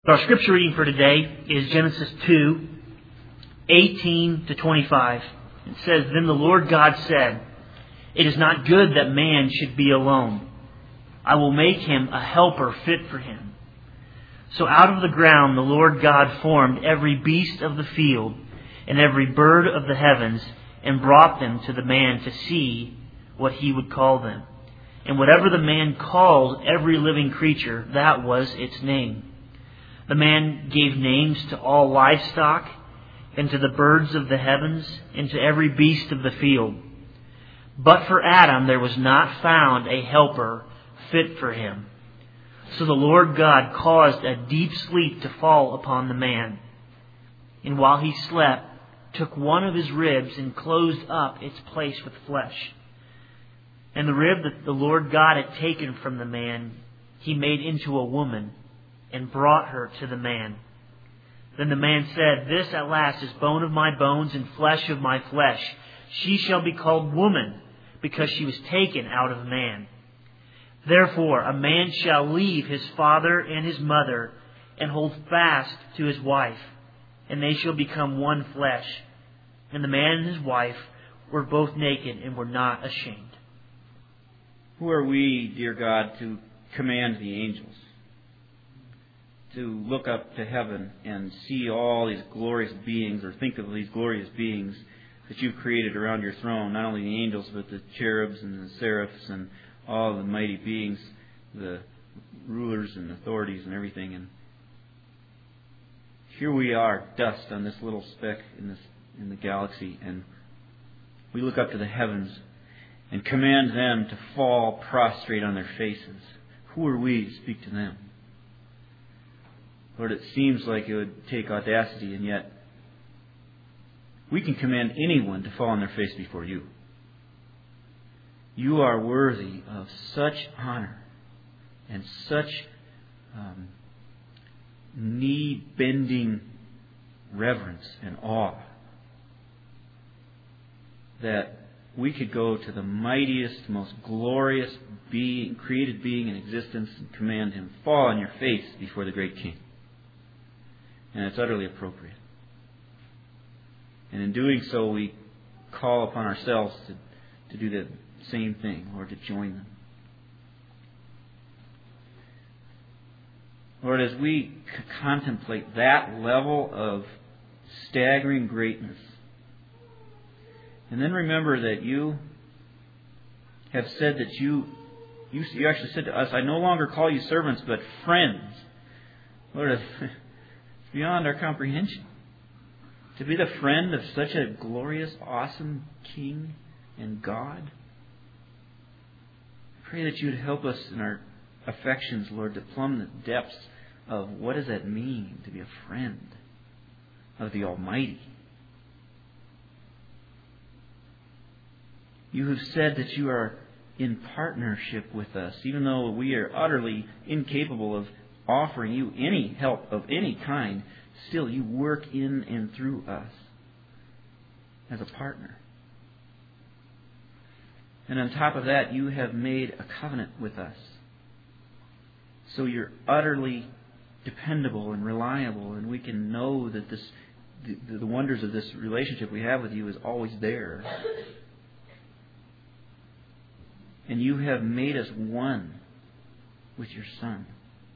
Our scripture reading for today is Genesis 2, 18 to 25. It says, "Then the Lord God said, 'It is not good that man should be alone. I will make him a helper fit for him.' So out of the ground the Lord God formed every beast of the field and every bird of the heavens and brought them to the man to see what he would call them. And whatever the man called every living creature, that was its name. The man gave names to all livestock, and to the birds of the heavens, and to every beast of the field. But for Adam there was not found a helper fit for him. So the Lord God caused a deep sleep to fall upon the man. And while he slept, took one of his ribs and closed up its place with flesh. And the rib that the Lord God had taken from the man, he made into a woman, and brought her to the man. Then the man said, 'This at last is bone of my bones and flesh of my flesh. She shall be called woman, because she was taken out of man. Therefore a man shall leave his father and his mother, and hold fast to his wife, and they shall become one flesh. And the man and his wife were both naked and were not ashamed.'" Who are we, dear God, to command the angels to look up to heaven and see all these glorious beings, or think of these glorious beings that you've created around your throne, not only the angels, but the cherubs and the seraphs and all the mighty beings, the rulers and authorities and everything. And here we are, dust on this little speck in the galaxy, and we look up to the heavens and command them to fall prostrate on their faces. Who are we to speak to them? Lord, it seems like it would take audacity, and yet we can command anyone to fall on their face before you. You are worthy of such honor and such knee-bending reverence and awe that we could go to the mightiest, most glorious being, created being in existence, and command him, fall on your face before the great King. And it's utterly appropriate. And in doing so, we call upon ourselves to do the same thing, or to join them. Lord, as we contemplate that level of staggering greatness, and then remember that you have said that you actually said to us, "I no longer call you servants, but friends." Lord, it's beyond our comprehension. To be the friend of such a glorious, awesome King and God. I pray that you would help us in our affections, Lord, to plumb the depths of what does that mean to be a friend of the Almighty. You have said that you are in partnership with us, even though we are utterly incapable of offering you any help of any kind. Still, you work in and through us as a partner. And on top of that, you have made a covenant with us. So you're utterly dependable and reliable, and we can know that the wonders of this relationship we have with you is always there. And you have made us one with your Son.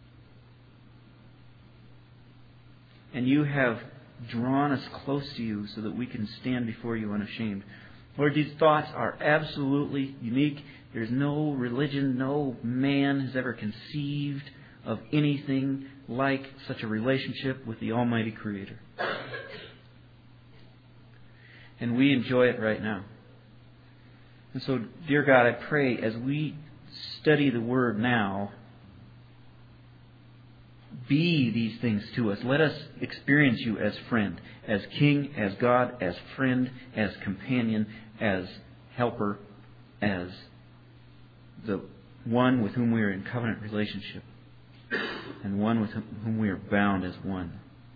And you have drawn us close to you so that we can stand before you unashamed. Lord, these thoughts are absolutely unique. There's no religion, no man has ever conceived of anything like such a relationship with the Almighty Creator. And we enjoy it right now. And so, dear God, I pray as we study the Word now, be these things to us. Let us experience you as friend, as King, as God, as friend, as companion, as helper, as the one with whom we are in covenant relationship, and one with whom we are bound as one.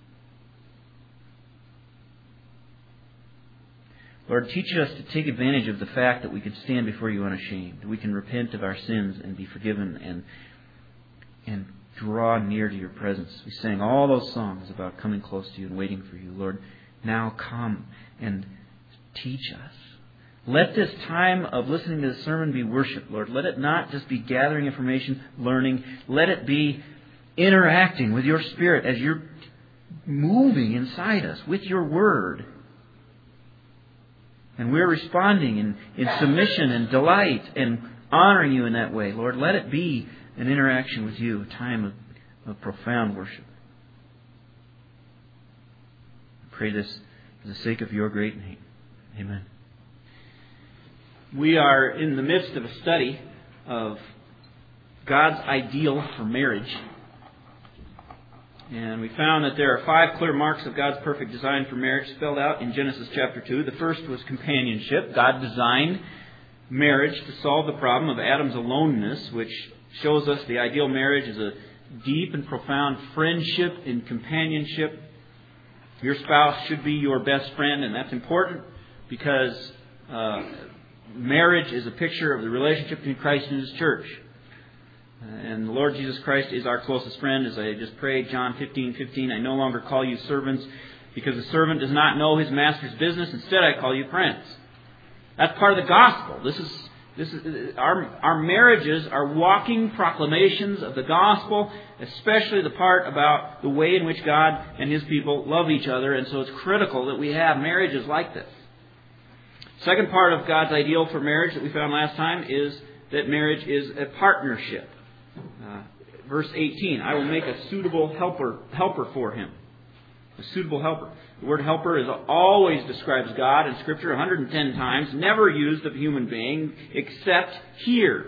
Lord, teach us to take advantage of the fact that we can stand before you unashamed. We can repent of our sins and be forgiven and draw near to your presence. We sang all those songs about coming close to you and waiting for you. Lord, now come and teach us. Let this time of listening to the sermon be worship, Lord. Let it not just be gathering information, learning. Let it be interacting with your Spirit as you're moving inside us with your Word. And we're responding in submission and delight and honoring you in that way. Lord, let it be an interaction with you, a time of profound worship. I pray this for the sake of your great name. Amen. We are in the midst of a study of God's ideal for marriage. And we found that there are 5 clear marks of God's perfect design for marriage spelled out in Genesis chapter 2. The first was companionship. God designed marriage to solve the problem of Adam's aloneness, which shows us the ideal marriage is a deep and profound friendship and companionship. Your spouse should be your best friend, and that's important because marriage is a picture of the relationship between Christ and His church. And the Lord Jesus Christ is our closest friend. As I just prayed, John 15:15, I no longer call you servants because the servant does not know his master's business. Instead, I call you friends. That's part of the gospel. This is our marriages are walking proclamations of the gospel, especially the part about the way in which God and His people love each other. And so it's critical that we have marriages like this. Second part of God's ideal for marriage that we found last time is that marriage is a partnership. Verse 18, I will make a suitable helper for him. A suitable helper. The word helper always describes God in Scripture 110 times, never used of a human being except here.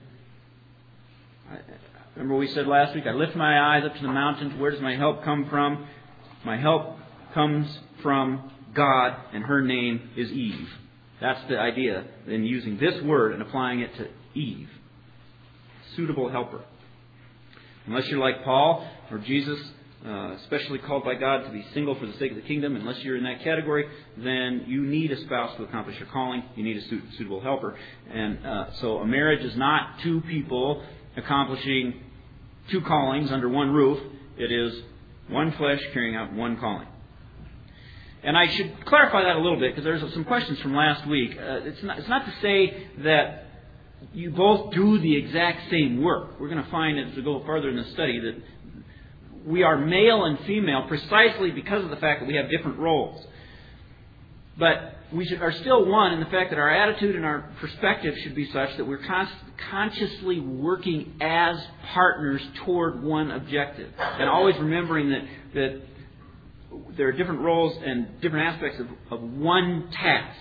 Remember we said last week, I lift my eyes up to the mountains. Where does my help come from? My help comes from God, and her name is Eve. That's the idea in using this word and applying it to Eve. Suitable helper. Unless you're like Paul or Jesus, especially called by God to be single for the sake of the kingdom, unless you're in that category, then you need a spouse to accomplish your calling. You need a suitable helper. And so a marriage is not 2 people accomplishing 2 callings under one roof. It is one flesh carrying out one calling. And I should clarify that a little bit because there's some questions from last week. It's not to say that you both do the exact same work. We're going to find as we go further in the study that we are male and female precisely because of the fact that we have different roles. But we are still one in the fact that our attitude and our perspective should be such that we're consciously working as partners toward one objective. And always remembering that there are different roles and different aspects of one task.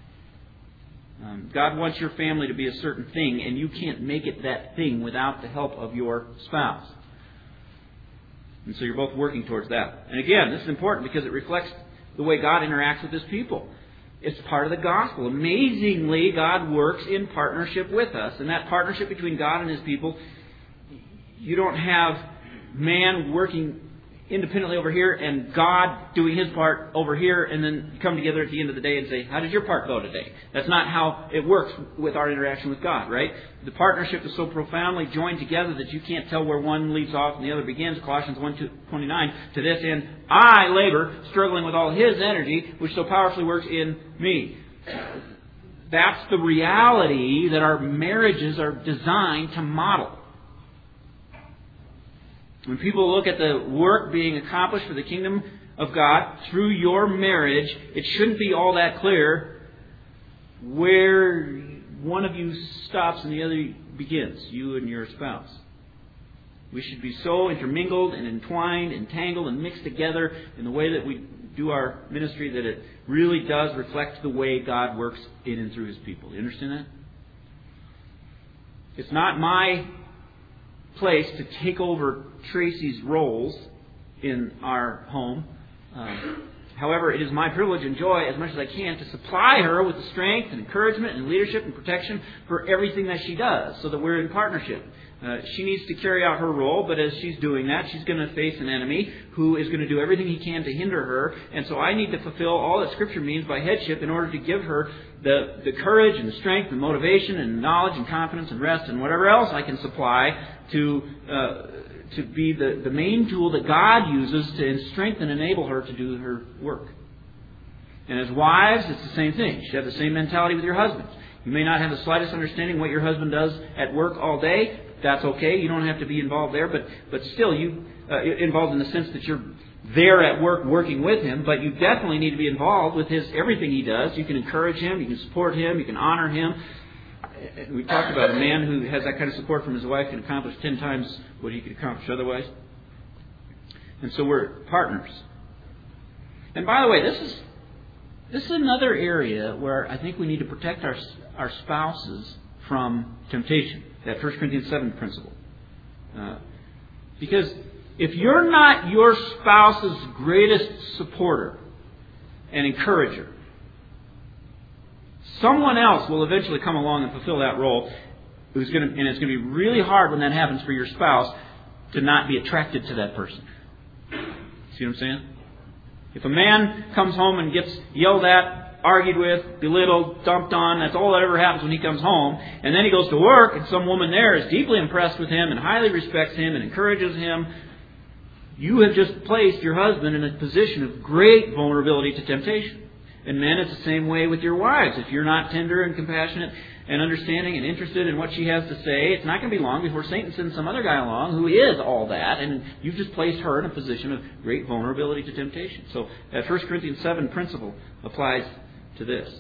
God wants your family to be a certain thing, and you can't make it that thing without the help of your spouse. And so you're both working towards that. And again, this is important because it reflects the way God interacts with His people. It's part of the gospel. Amazingly, God works in partnership with us. And that partnership between God and His people, you don't have man working independently over here and God doing His part over here and then come together at the end of the day and say, how did your part go today? That's not how it works with our interaction with God, right? The partnership is so profoundly joined together that you can't tell where one leaves off and the other begins. Colossians 1:29, to this end, I labor, struggling with all His energy, which so powerfully works in me. That's the reality that our marriages are designed to model. When people look at the work being accomplished for the kingdom of God through your marriage, it shouldn't be all that clear where one of you stops and the other begins, you and your spouse. We should be so intermingled and entwined, entangled, and mixed together in the way that we do our ministry that it really does reflect the way God works in and through His people. Do you understand that? It's not my place to take over Tracy's roles in our home. However, it is my privilege and joy as much as I can to supply her with the strength and encouragement and leadership and protection for everything that she does so that we're in partnership. She needs to carry out her role, but as she's doing that, she's going to face an enemy who is going to do everything he can to hinder her. And so I need to fulfill all that Scripture means by headship in order to give her the courage and the strength and motivation and knowledge and confidence and rest and whatever else I can supply to to be the main tool that God uses to strengthen and enable her to do her work. And as wives, it's the same thing. You should have the same mentality with your husbands. You may not have the slightest understanding what your husband does at work all day. That's okay. You don't have to be involved there. But still, you involved in the sense that you're there at work working with him. But you definitely need to be involved with everything he does. You can encourage him. You can support him. You can honor him. We talked about a man who has that kind of support from his wife can accomplish 10 times what he could accomplish otherwise. And so we're partners. And by the way, this is another area where I think we need to protect our spouses from temptation. That 1 Corinthians 7 principle. Because if you're not your spouse's greatest supporter and encourager, someone else will eventually come along and fulfill that role. And it's going to be really hard when that happens for your spouse to not be attracted to that person. See what I'm saying? If a man comes home and gets yelled at, argued with, belittled, dumped on, that's all that ever happens when he comes home. And then he goes to work and some woman there is deeply impressed with him and highly respects him and encourages him. You have just placed your husband in a position of great vulnerability to temptation. And men, it's the same way with your wives. If you're not tender and compassionate and understanding and interested in what she has to say, it's not going to be long before Satan sends some other guy along who is all that, and you've just placed her in a position of great vulnerability to temptation. So that 1 Corinthians 7 principle applies to this.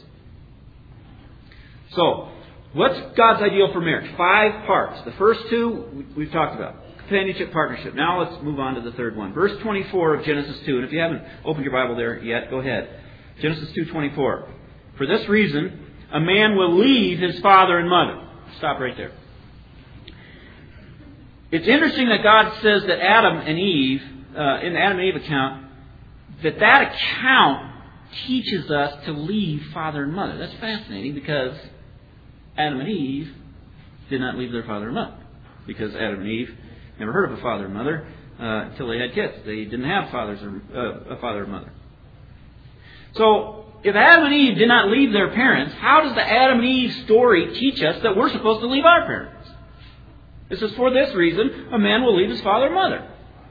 So, what's God's ideal for marriage? 5 parts. The first 2 we've talked about. Companionship, partnership. Now let's move on to the third one. Verse 24 of Genesis 2. And if you haven't opened your Bible there yet, go ahead. Genesis 2:24. For this reason, a man will leave his father and mother. Stop right there. It's interesting that God says that Adam and Eve, in the Adam and Eve account, that account teaches us to leave father and mother. That's fascinating because Adam and Eve did not leave their father and mother. Because Adam and Eve never heard of a father and mother until they had kids. They didn't have a father or mother. So, if Adam and Eve did not leave their parents, how does the Adam and Eve story teach us that we're supposed to leave our parents? It says, for this reason, a man will leave his father and mother.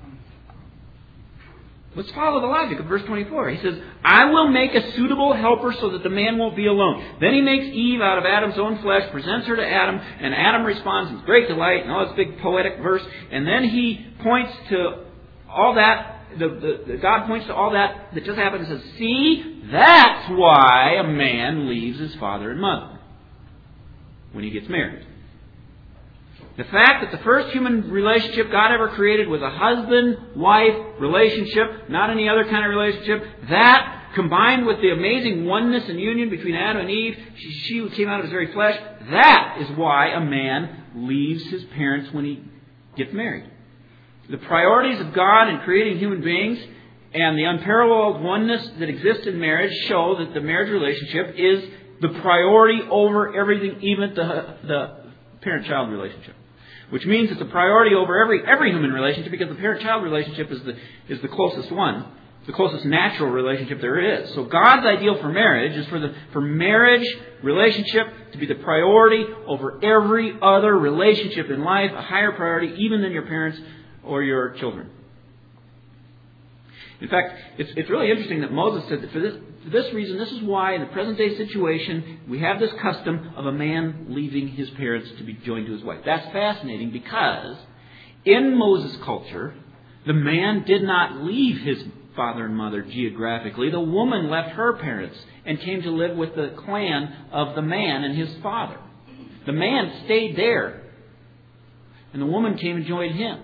Let's follow the logic of verse 24. He says, I will make a suitable helper so that the man won't be alone. Then he makes Eve out of Adam's own flesh, presents her to Adam, and Adam responds with great delight, and all this big poetic verse. And then he points to all that. God points to all that just happened and says, see, that's why a man leaves his father and mother when he gets married. The fact that the first human relationship God ever created was a husband-wife relationship, not any other kind of relationship, that combined with the amazing oneness and union between Adam and Eve, she came out of his very flesh, that is why a man leaves his parents when he gets married. The priorities of God in creating human beings and the unparalleled oneness that exists in marriage show that the marriage relationship is the priority over everything, even the parent-child relationship. Which means it's a priority over every human relationship because the parent-child relationship is the closest one, the closest natural relationship there is. So God's ideal for marriage is for marriage relationship to be the priority over every other relationship in life, a higher priority even than your parents or your children. In fact, it's really interesting that Moses said that for this reason, this is why in the present day situation, we have this custom of a man leaving his parents to be joined to his wife. That's fascinating because in Moses' culture, the man did not leave his father and mother geographically. The woman left her parents and came to live with the clan of the man and his father. The man stayed there, and the woman came and joined him.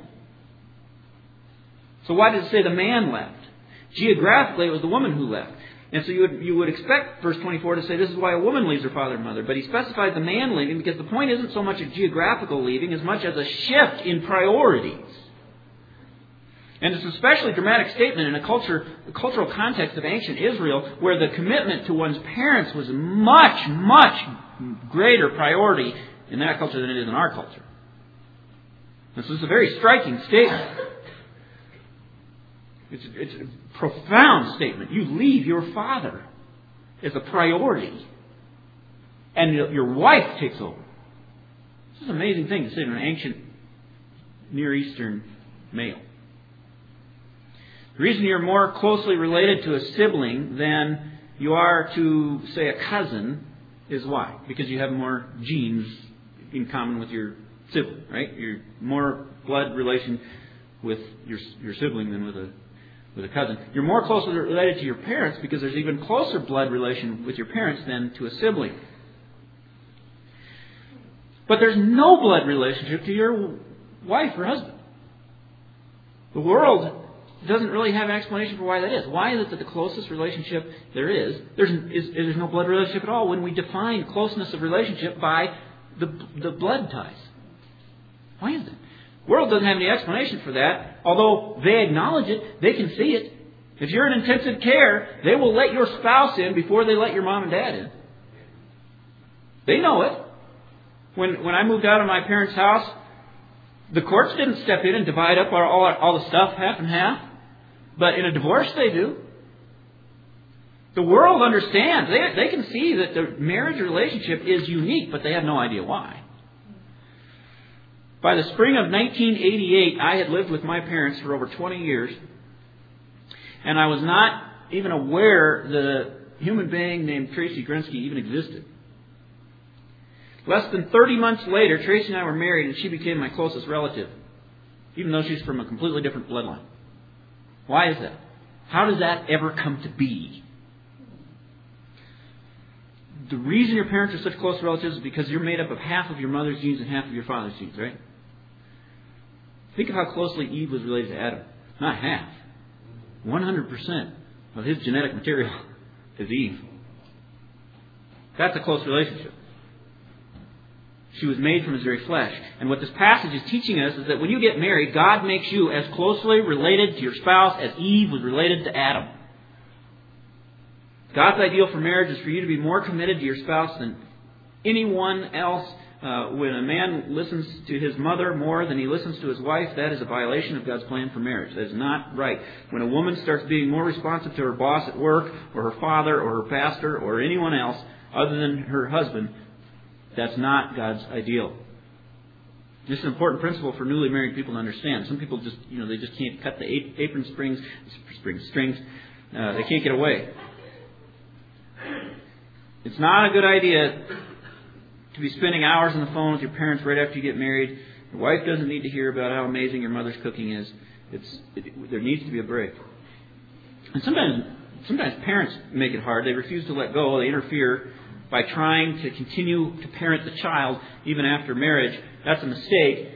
So why did it say the man left? Geographically, it was the woman who left. And so you would expect verse 24 to say this is why a woman leaves her father and mother. But he specifies the man leaving because the point isn't so much a geographical leaving as much as a shift in priorities. And it's an especially dramatic statement in a cultural context of ancient Israel where the commitment to one's parents was a much, much greater priority in that culture than it is in our culture. This is a very striking statement. It's a profound statement. You leave your father as a priority. And your wife takes over. This is an amazing thing to say in an ancient Near Eastern male. The reason you're more closely related to a sibling than you are to, say, a cousin is why? Because you have more genes in common with your sibling, right? You're more blood relation with your sibling than with a cousin. You're more closely related to your parents because there's even closer blood relation with your parents than to a sibling. But there's no blood relationship to your wife or husband. The world doesn't really have an explanation for why that is. Why is it that the closest relationship there is, there's no blood relationship at all when we define closeness of relationship by the blood ties? Why is it? The world doesn't have any explanation for that. Although they acknowledge it, they can see it. If you're in intensive care, they will let your spouse in before they let your mom and dad in. They know it. When I moved out of my parents' house, the courts didn't step in and divide up all the stuff half and half. But in a divorce, they do. The world understands. They can see that the marriage relationship is unique, but they have no idea why. By the spring of 1988, I had lived with my parents for over 20 years. And I was not even aware that a human being named Tracy Grensky even existed. Less than 30 months later, Tracy and I were married, and she became my closest relative, even though she's from a completely different bloodline. Why is that? How does that ever come to be? The reason your parents are such close relatives is because you're made up of half of your mother's genes and half of your father's genes, right? Think of how closely Eve was related to Adam. Not half. 100% of his genetic material is Eve. That's a close relationship. She was made from his very flesh. And what this passage is teaching us is that when you get married, God makes you as closely related to your spouse as Eve was related to Adam. God's ideal for marriage is for you to be more committed to your spouse than anyone else. When a man listens to his mother more than he listens to his wife, that is a violation of God's plan for marriage. That is not right. When a woman starts being more responsive to her boss at work, or her father, or her pastor, or anyone else other than her husband, that's not God's ideal. This is an important principle for newly married people to understand. Some people just, they just can't cut the apron strings. They can't get away. It's not a good idea to be spending hours on the phone with your parents right after you get married. Your wife doesn't need to hear about how amazing your mother's cooking is. There needs to be a break. And sometimes parents make it hard. They refuse to let go. They interfere by trying to continue to parent the child even after marriage. That's a mistake.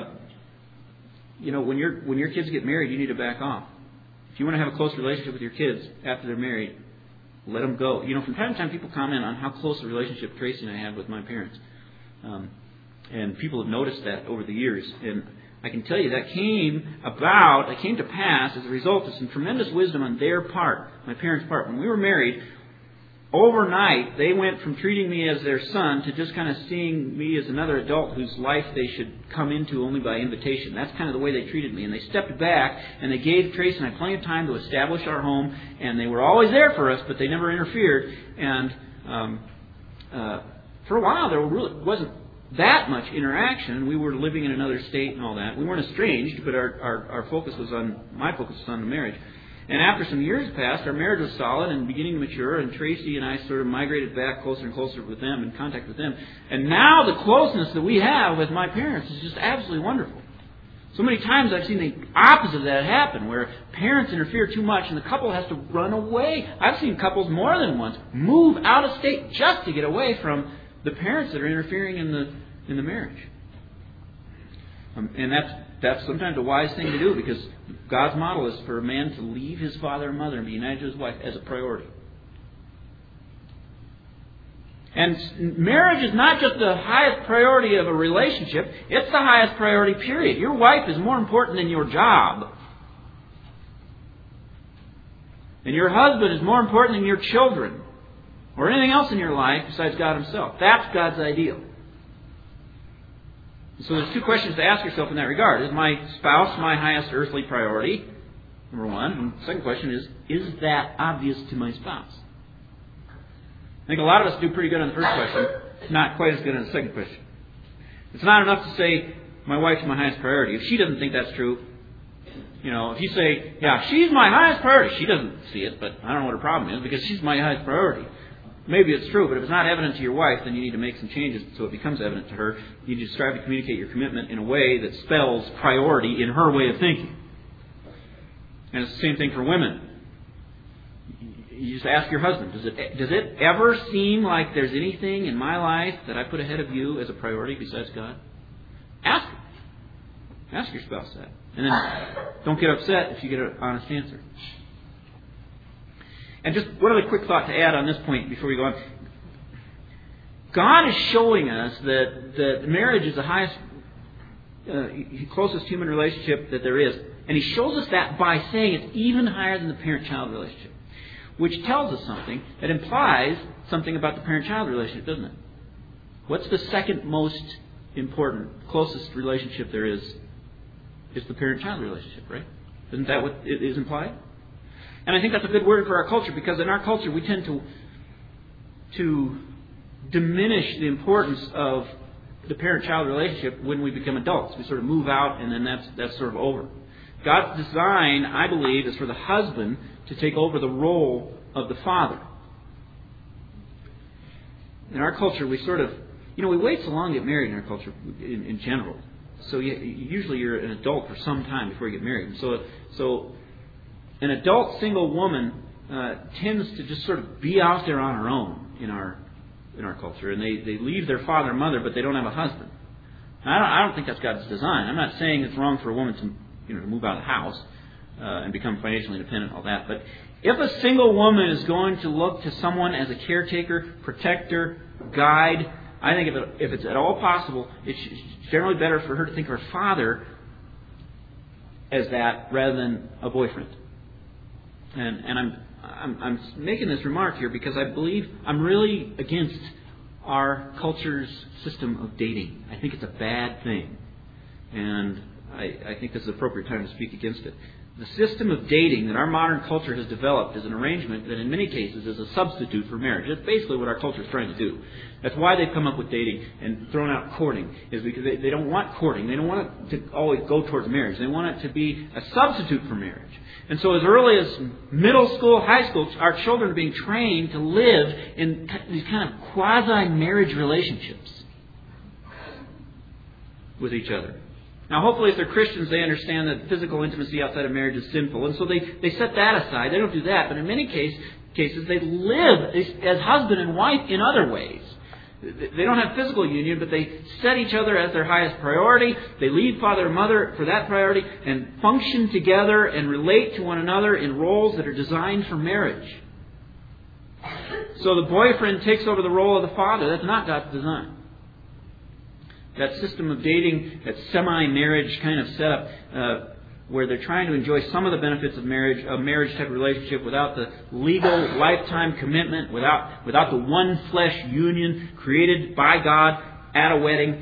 When your kids get married, you need to back off. If you want to have a close relationship with your kids after they're married, let them go. From time to time, people comment on how close a relationship Tracy and I have with my parents. And people have noticed that over the years. And I can tell you that came to pass as a result of some tremendous wisdom on their part, my parents' part. When we were married, overnight, they went from treating me as their son to just kind of seeing me as another adult whose life they should come into only by invitation. That's kind of the way they treated me. And they stepped back and they gave Tracy and I plenty of time to establish our home. And they were always there for us, but they never interfered. And for a while, there really wasn't that much interaction. We were living in another state and all that. We weren't estranged, but my focus was on the marriage. And after some years passed, our marriage was solid and beginning to mature, and Tracy and I sort of migrated back closer and closer with them, in contact with them. And now the closeness that we have with my parents is just absolutely wonderful. So many times I've seen the opposite of that happen, where parents interfere too much and the couple has to run away. I've seen couples more than once move out of state just to get away from the parents that are interfering in the marriage. And that's sometimes a wise thing to do, because God's model is for a man to leave his father and mother and be united to his wife as a priority. And marriage is not just the highest priority of a relationship, it's the highest priority, period. Your wife is more important than your job. And your husband is more important than your children or anything else in your life besides God himself. That's God's ideal. So there's two questions to ask yourself in that regard. Is my spouse my highest earthly priority? Number one. And the second question is that obvious to my spouse? I think a lot of us do pretty good on the first question, not quite as good on the second question. It's not enough to say, my wife's my highest priority. If she doesn't think that's true, If you say, yeah, she's my highest priority. She doesn't see it, but I don't know what her problem is because she's my highest priority. Maybe it's true, but if it's not evident to your wife, then you need to make some changes so it becomes evident to her. You need to strive to communicate your commitment in a way that spells priority in her way of thinking. And it's the same thing for women. You just ask your husband, does it ever seem like there's anything in my life that I put ahead of you as a priority besides God? Ask him. Ask your spouse that. And then don't get upset if you get an honest answer. And just one other quick thought to add on this point before we go on. God is showing us that marriage is the highest, closest human relationship that there is. And He shows us that by saying it's even higher than the parent-child relationship. Which tells us something that implies something about the parent-child relationship, doesn't it? What's the second most important, closest relationship there is? It's the parent-child relationship, right? Isn't that what it is implied? And I think that's a good word for our culture, because in our culture we tend to diminish the importance of the parent-child relationship when we become adults. We sort of move out and then that's sort of over. God's design, I believe, is for the husband to take over the role of the father. In our culture, we sort of, we wait so long to get married in our culture in general. So usually you're an adult for some time before you get married. So an adult single woman tends to just sort of be out there on her own in our culture, and they leave their father and mother, but they don't have a husband. Now, I don't think that's God's design. I'm not saying it's wrong for a woman to move out of the house and become financially independent and all that. But if a single woman is going to look to someone as a caretaker, protector, guide, I think if it's at all possible, it's generally better for her to think of her father as that rather than a boyfriend. And I'm making this remark here because I believe I'm really against our culture's system of dating. I think it's a bad thing. And I think this is the appropriate time to speak against it. The system of dating that our modern culture has developed is an arrangement that in many cases is a substitute for marriage. That's basically what our culture is trying to do. That's why they've come up with dating and thrown out courting, is because they don't want courting. They don't want it to always go towards marriage. They want it to be a substitute for marriage. And so as early as middle school, high school, our children are being trained to live in these kind of quasi-marriage relationships with each other. Now, hopefully, if they're Christians, they understand that physical intimacy outside of marriage is sinful. And so they set that aside. They don't do that. But in many cases, they live as husband and wife in other ways. They don't have physical union, but they set each other as their highest priority. They leave father and mother for that priority and function together and relate to one another in roles that are designed for marriage. So the boyfriend takes over the role of the father. That's not God's design. That system of dating, that semi-marriage kind of setup, where they're trying to enjoy some of the benefits of marriage, a marriage-type relationship, without the legal lifetime commitment, without the one flesh union created by God at a wedding,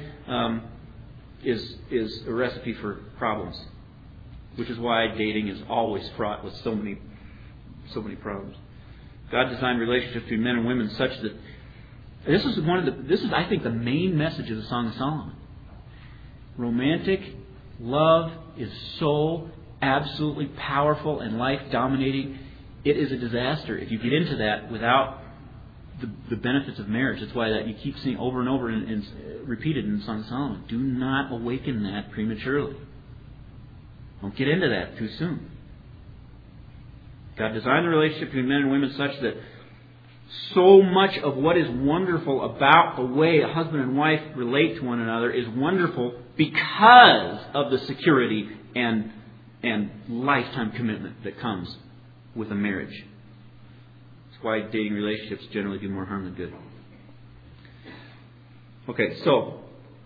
is a recipe for problems. Which is why dating is always fraught with so many problems. God designed relationships between men and women such that this is, I think, the main message of the Song of Solomon. Romantic love is so absolutely powerful and life-dominating. It is a disaster if you get into that without the benefits of marriage. That's why that you keep seeing over and over and repeated in the Song of Solomon. Do not awaken that prematurely. Don't get into that too soon. God designed the relationship between men and women such that so much of what is wonderful about the way a husband and wife relate to one another is wonderful because of the security and lifetime commitment that comes with a marriage. That's why dating relationships generally do more harm than good. Okay, so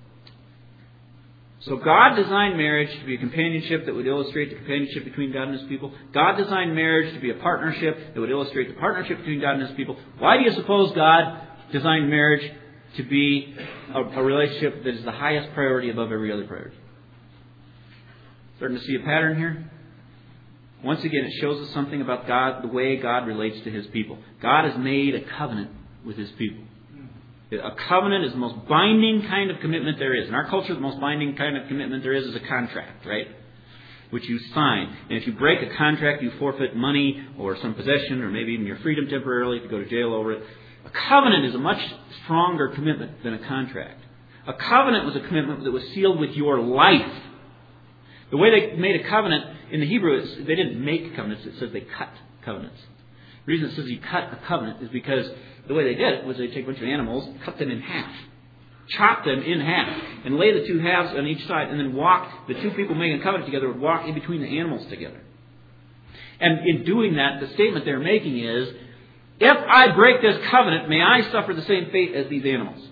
God designed marriage to be a companionship that would illustrate the companionship between God and His people. God designed marriage to be a partnership that would illustrate the partnership between God and His people. Why do you suppose God designed marriage to be a relationship that is the highest priority above every other priority? Starting to see a pattern here? Once again, it shows us something about God, the way God relates to His people. God has made a covenant with His people. A covenant is the most binding kind of commitment there is. In our culture, the most binding kind of commitment there is a contract, right? which you sign. And if you break a contract, you forfeit money or some possession or maybe even your freedom temporarily if you go to jail over it. A covenant is a much stronger commitment than a contract. A covenant was a commitment that was sealed with your life. The way they made a covenant in the Hebrew is they didn't make covenants. It says they cut covenants. The reason it says you cut a covenant is because the way they did it was they take a bunch of animals, cut them in half, chop them in half, and lay the two halves on each side, and then walk. The two people making a covenant together would walk in between the animals together. And in doing that, the statement they're making is, if I break this covenant, may I suffer the same fate as these animals.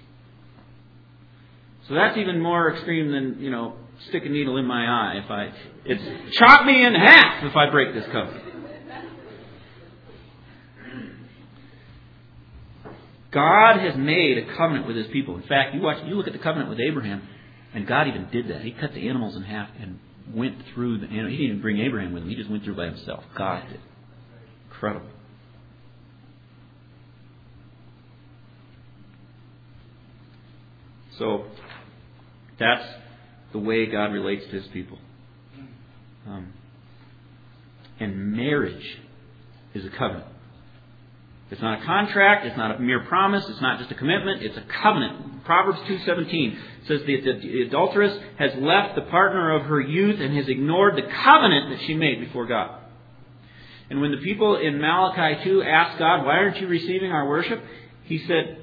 So that's even more extreme than, stick a needle in my eye. It's chop me in half if I break this covenant. God has made a covenant with His people. In fact, you look at the covenant with Abraham, and God even did that. He cut the animals in half and went through the animals. He didn't even bring Abraham with him. He just went through by himself. God did. Incredible. So, that's the way God relates to His people. And marriage is a covenant. It's not a contract. It's not a mere promise. It's not just a commitment. It's a covenant. Proverbs 2:17 says the adulteress has left the partner of her youth and has ignored the covenant that she made before God. And when the people in Malachi 2 asked God, why aren't you receiving our worship? He said,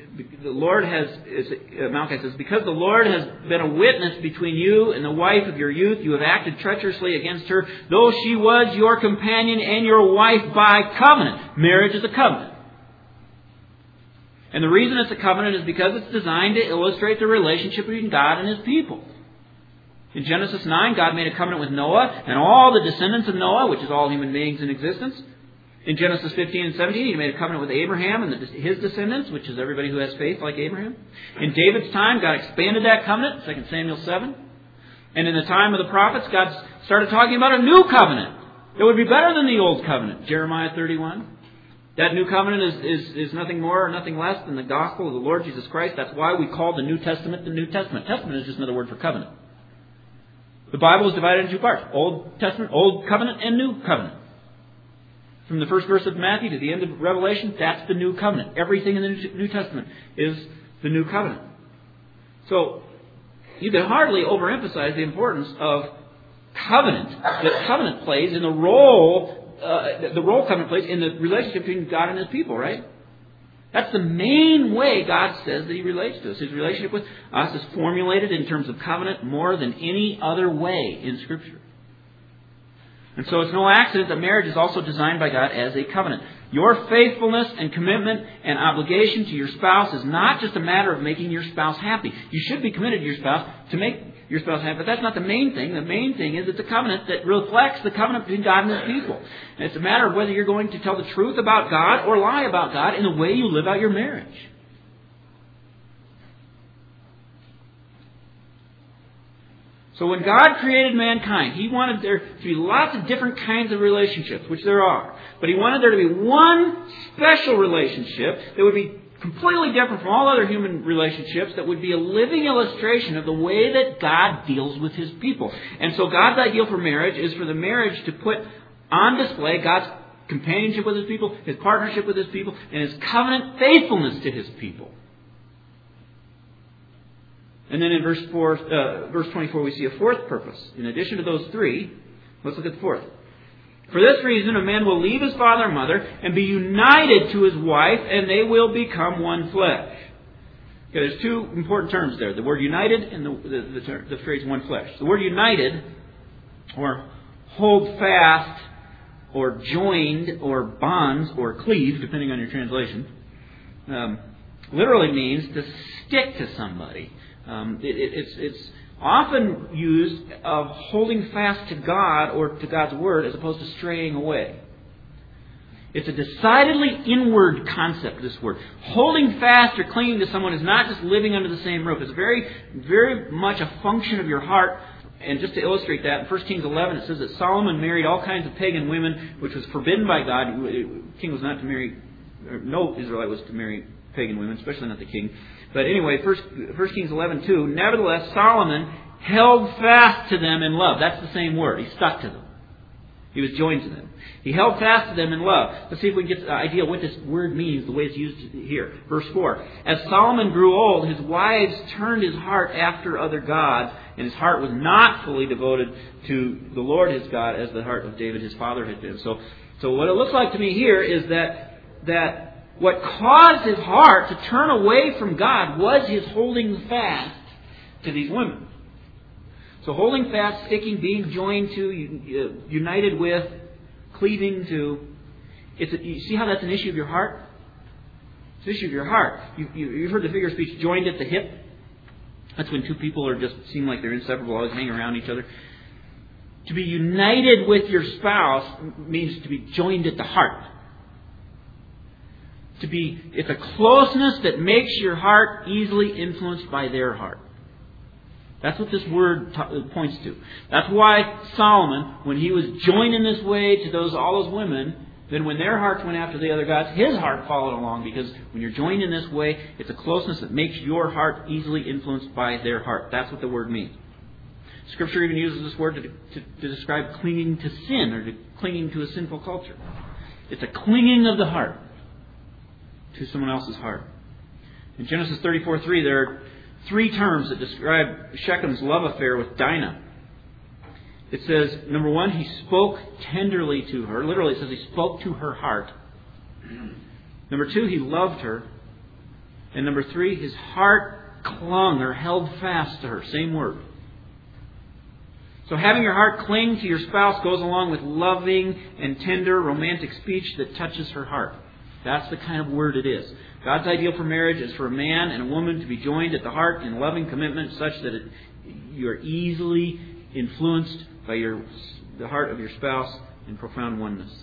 Malachi says, because the Lord has been a witness between you and the wife of your youth, you have acted treacherously against her, though she was your companion and your wife by covenant. Marriage is a covenant. And the reason it's a covenant is because it's designed to illustrate the relationship between God and His people. In Genesis 9, God made a covenant with Noah and all the descendants of Noah, which is all human beings in existence. In Genesis 15 and 17, He made a covenant with Abraham and his descendants, which is everybody who has faith like Abraham. In David's time, God expanded that covenant, 2 Samuel 7. And in the time of the prophets, God started talking about a new covenant that would be better than the old covenant, Jeremiah 31. That new covenant is nothing more or nothing less than the gospel of the Lord Jesus Christ. That's why we call the New Testament the New Testament. Testament is just another word for covenant. The Bible is divided into two parts. Old Testament, Old Covenant, and New Covenant. From the first verse of Matthew to the end of Revelation, that's the New Covenant. Everything in the New Testament is the New Covenant. So, you can hardly overemphasize the importance of covenant, that covenant plays in the role covenant plays in the relationship between God and His people, right? That's the main way God says that He relates to us. His relationship with us is formulated in terms of covenant more than any other way in Scripture. And so it's no accident that marriage is also designed by God as a covenant. Your faithfulness and commitment and obligation to your spouse is not just a matter of making your spouse happy. You should be committed to your spouse to make your spouse happy, but that's not the main thing. The main thing is it's a covenant that reflects the covenant between God and His people. And it's a matter of whether you're going to tell the truth about God or lie about God in the way you live out your marriage. So when God created mankind, He wanted there to be lots of different kinds of relationships, which there are. But He wanted there to be one special relationship that would be completely different from all other human relationships, that would be a living illustration of the way that God deals with His people. And so God's ideal for marriage is for the marriage to put on display God's companionship with His people, His partnership with His people, and His covenant faithfulness to His people. And then in verse 24, we see a fourth purpose. In addition to those three, let's look at the fourth. For this reason, a man will leave his father and mother and be united to his wife, and they will become one flesh. Okay, there's two important terms there. The word united and the phrase one flesh. The word united, or hold fast, or joined, or bonds, or cleave, depending on your translation, literally means to stick to somebody. It's often used of holding fast to God or to God's Word as opposed to straying away. It's a decidedly inward concept, this word. Holding fast or clinging to someone is not just living under the same roof. It's very, very much a function of your heart. And just to illustrate that, in 1 Kings 11 it says that Solomon married all kinds of pagan women, which was forbidden by God. The king was not to marry, no Israelite was to marry pagan women, especially not the king. But anyway, 1 Kings 11:2. Nevertheless, Solomon held fast to them in love. That's the same word. He stuck to them. He was joined to them. He held fast to them in love. Let's see if we can get the idea of what this word means, the way it's used here. Verse 4. As Solomon grew old, his wives turned his heart after other gods, and his heart was not fully devoted to the Lord his God as the heart of David his father had been. So what it looks like to me here is that what caused his heart to turn away from God was his holding fast to these women. So holding fast, sticking, being joined to, united with, cleaving to. You see how that's an issue of your heart? It's an issue of your heart. You've heard the figure of speech, joined at the hip. That's when two people are just seem like they're inseparable, always hang around each other. To be united with your spouse means to be joined at the heart. It's a closeness that makes your heart easily influenced by their heart. That's what this word points to. That's why Solomon, when he was joined in this way to all those women, then when their hearts went after the other gods, his heart followed along. Because when you're joined in this way, it's a closeness that makes your heart easily influenced by their heart. That's what the word means. Scripture even uses this word to describe clinging to sin or to clinging to a sinful culture. It's a clinging of the heart to someone else's heart. In Genesis 34:3, there are three terms that describe Shechem's love affair with Dinah. It says, number one, he spoke tenderly to her. Literally, it says he spoke to her heart. Number two, he loved her. And number three, his heart clung or held fast to her. Same word. So having your heart cling to your spouse goes along with loving and tender romantic speech that touches her heart. That's the kind of word it is. God's ideal for marriage is for a man and a woman to be joined at the heart in loving commitment such that you are easily influenced by the heart of your spouse in profound oneness.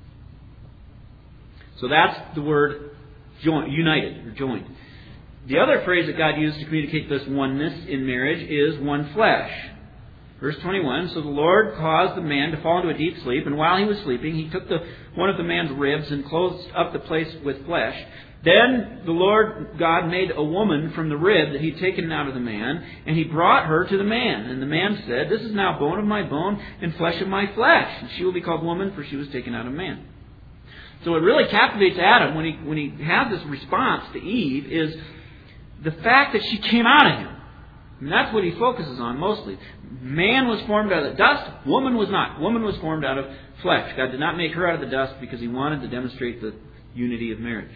So that's the word united or joined. The other phrase that God used to communicate this oneness in marriage is one flesh. Verse 21, so the Lord caused the man to fall into a deep sleep, and while he was sleeping, he took one of the man's ribs and closed up the place with flesh. Then the Lord God made a woman from the rib that he'd taken out of the man, and he brought her to the man. And the man said, this is now bone of my bone and flesh of my flesh, and she will be called woman, for she was taken out of man. So what really captivates Adam when he has this response to Eve is the fact that she came out of him. And that's what he focuses on mostly. Man was formed out of the dust. Woman was not. Woman was formed out of flesh. God did not make her out of the dust because he wanted to demonstrate the unity of marriage.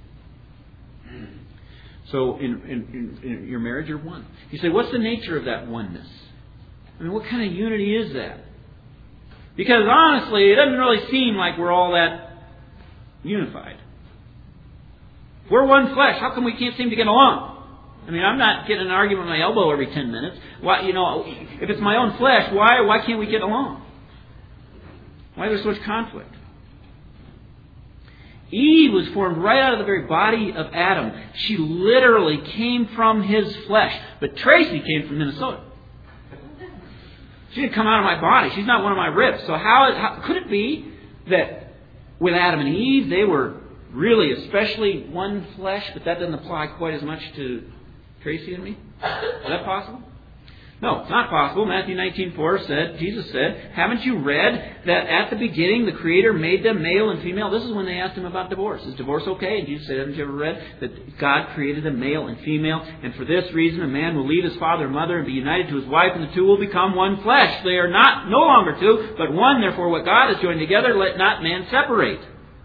So in your marriage, you're one. You say, what's the nature of that oneness? I mean, what kind of unity is that? Because honestly, it doesn't really seem like we're all that unified. If we're one flesh, how come we can't seem to get along? I mean, I'm not getting an argument with my elbow every 10 minutes. Why, if it's my own flesh, why can't we get along? Why is there so much conflict? Eve was formed right out of the very body of Adam. She literally came from his flesh. But Tracy came from Minnesota. She didn't come out of my body. She's not one of my ribs. So how could it be that with Adam and Eve, they were really especially one flesh, but that doesn't apply quite as much to Tracy and me? Is that possible? No, it's not possible. Matthew 19:4 said, Jesus said, haven't you read that at the beginning the Creator made them male and female? This is when they asked him about divorce. Is divorce okay? And Jesus said, haven't you ever read that God created them male and female? And for this reason a man will leave his father and mother and be united to his wife, and the two will become one flesh. They are no longer two, but one. Therefore what God has joined together, let not man separate.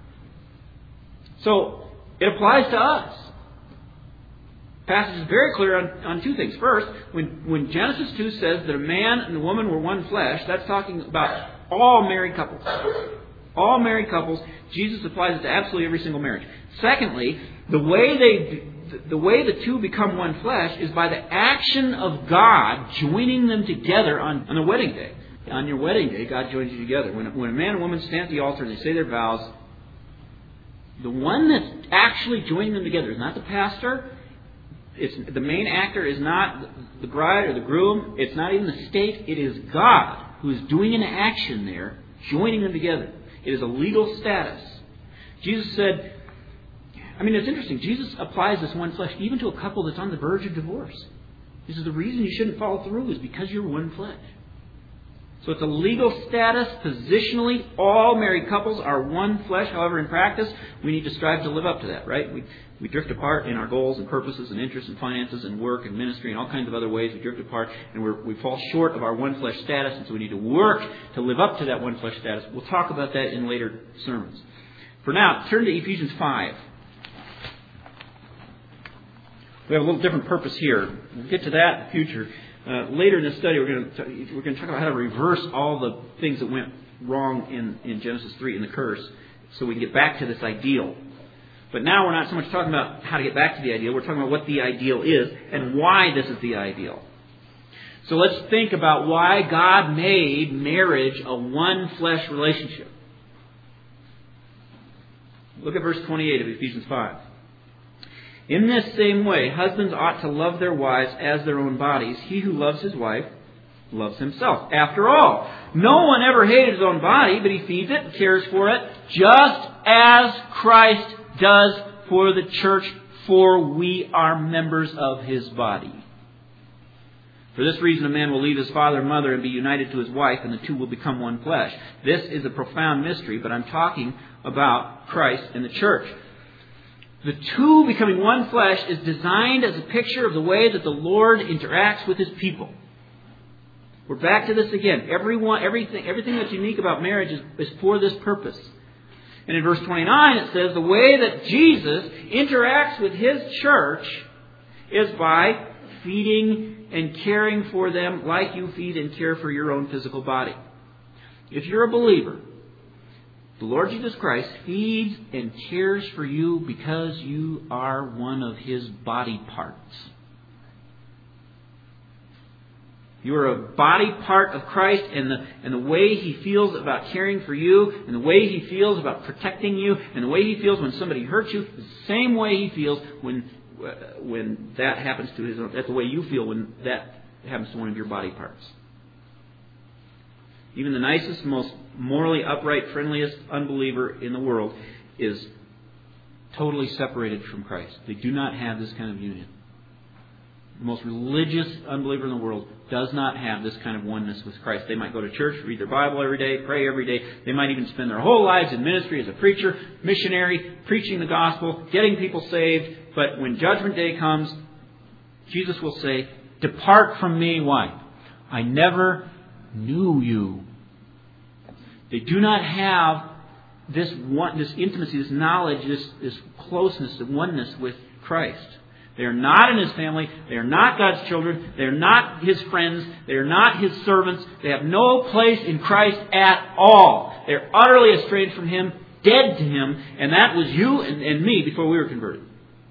So it applies to us. The passage is very clear on two things. First, when Genesis 2 says that a man and a woman were one flesh, that's talking about all married couples. All married couples. Jesus applies it to absolutely every single marriage. Secondly, the way the two become one flesh is by the action of God joining them together on the wedding day. On your wedding day, God joins you together. When a man and woman stand at the altar and they say their vows, the one that's actually joining them together is not the pastor. The main actor is not the bride or the groom. It's not even the state. It is God who is doing an action there, joining them together. It is a legal status. Jesus said, it's interesting. Jesus applies this one flesh even to a couple that's on the verge of divorce. He says the reason you shouldn't follow through is because you're one flesh. So it's a legal status. Positionally, all married couples are one flesh. However, in practice, we need to strive to live up to that, right? We drift apart in our goals and purposes and interests and finances and work and ministry and all kinds of other ways. We drift apart and we fall short of our one flesh status, and so we need to work to live up to that one flesh status. We'll talk about that in later sermons. For now, turn to Ephesians 5. We have a little different purpose here. We'll get to that in the future. Later in this study, we're going to talk about how to reverse all the things that went wrong in Genesis 3 in the curse, so we can get back to this ideal. But now we're not so much talking about how to get back to the ideal. We're talking about what the ideal is and why this is the ideal. So let's think about why God made marriage a one-flesh relationship. Look at verse 28 of Ephesians 5. In this same way, husbands ought to love their wives as their own bodies. He who loves his wife loves himself. After all, no one ever hated his own body, but he feeds it and cares for it, just as Christ does for the church, for we are members of his body. For this reason, a man will leave his father and mother and be united to his wife, and the two will become one flesh. This is a profound mystery, but I'm talking about Christ and the church. The two becoming one flesh is designed as a picture of the way that the Lord interacts with his people. We're back to this again. Everything that's unique about marriage is for this purpose. And in verse 29 it says the way that Jesus interacts with his church is by feeding and caring for them like you feed and care for your own physical body. If you're a believer, the Lord Jesus Christ feeds and cares for you because you are one of his body parts. You are a body part of Christ, and the way he feels about caring for you, and the way he feels about protecting you, and the way he feels when somebody hurts you, is the same way he feels when that happens to his own. That's the way you feel when that happens to one of your body parts. Even the nicest, most morally upright, friendliest unbeliever in the world is totally separated from Christ. They do not have this kind of union. The most religious unbeliever in the world does not have this kind of oneness with Christ. They might go to church, read their Bible every day, pray every day. They might even spend their whole lives in ministry as a preacher, missionary, preaching the gospel, getting people saved. But when Judgment Day comes, Jesus will say, "Depart from me." Why? "I never knew you." They do not have this intimacy, this knowledge, this closeness, this oneness with Christ. They are not in his family. They are not God's children. They are not his friends. They are not his servants. They have no place in Christ at all. They are utterly estranged from him, dead to him, and that was you and me before we were converted.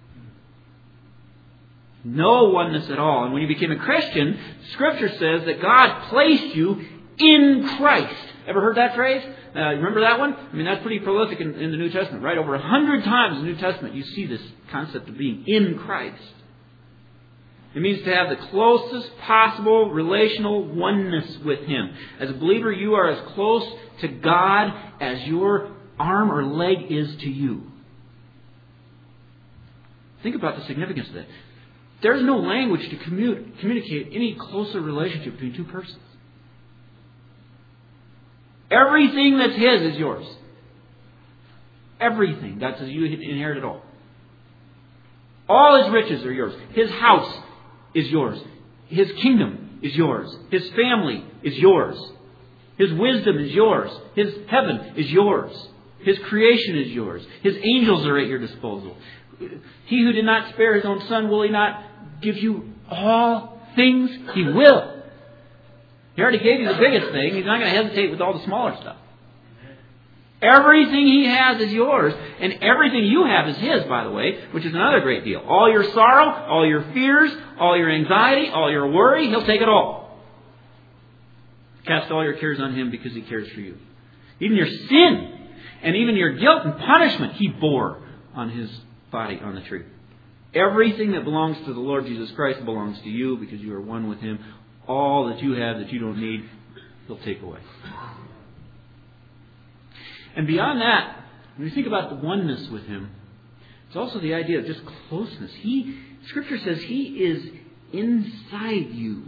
No oneness at all. And when you became a Christian, Scripture says that God placed you in Christ. Ever heard that phrase? Remember that one? I mean, that's pretty prolific in the New Testament, right? Over 100 times in the New Testament you see this concept of being in Christ. It means to have the closest possible relational oneness with him. As a believer, you are as close to God as your arm or leg is to you. Think about the significance of that. There's no language to communicate any closer relationship between two persons. Everything that's his is yours. Everything. God says you inherit it all. All his riches are yours. His house is yours. His kingdom is yours. His family is yours. His wisdom is yours. His heaven is yours. His creation is yours. His angels are at your disposal. He who did not spare his own son, will he not give you all things? He will. He already gave you the biggest thing. He's not going to hesitate with all the smaller stuff. Everything he has is yours. And everything you have is his, by the way, which is another great deal. All your sorrow, all your fears, all your anxiety, all your worry, he'll take it all. Cast all your cares on him because he cares for you. Even your sin and even your guilt and punishment he bore on his body on the tree. Everything that belongs to the Lord Jesus Christ belongs to you because you are one with him. All that you have that you don't need, he'll take away. And beyond that, when you think about the oneness with him, it's also the idea of just closeness. Scripture says he is inside you.